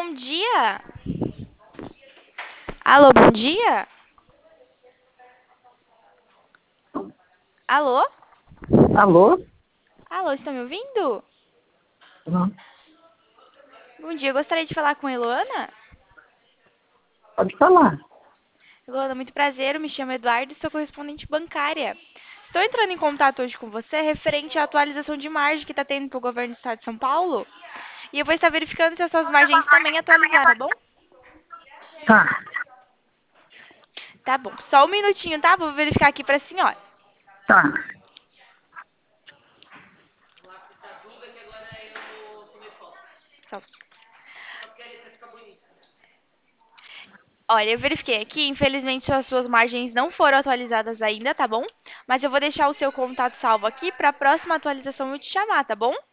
bom dia. Alô, bom dia. Alô? Alô? Alô, estão me ouvindo? Não, Bom dia, eu gostaria de falar com a Eloana. pode falar. Eloana, muito prazer, eu me chamo Eduardo e sou correspondente bancária. Estou entrando em contato hoje com você referente à atualização de margem que está tendo para o governo do estado de São Paulo. E eu vou estar verificando se as suas margens também atualizaram, tá bom? Tá, Tá bom, só um minutinho, tá? Vou verificar aqui para a senhora. tá. Só- Olha, eu verifiquei aqui, infelizmente as suas margens não foram atualizadas ainda, tá bom? Mas eu vou deixar o seu contato salvo aqui para a próxima atualização eu te chamar, tá bom?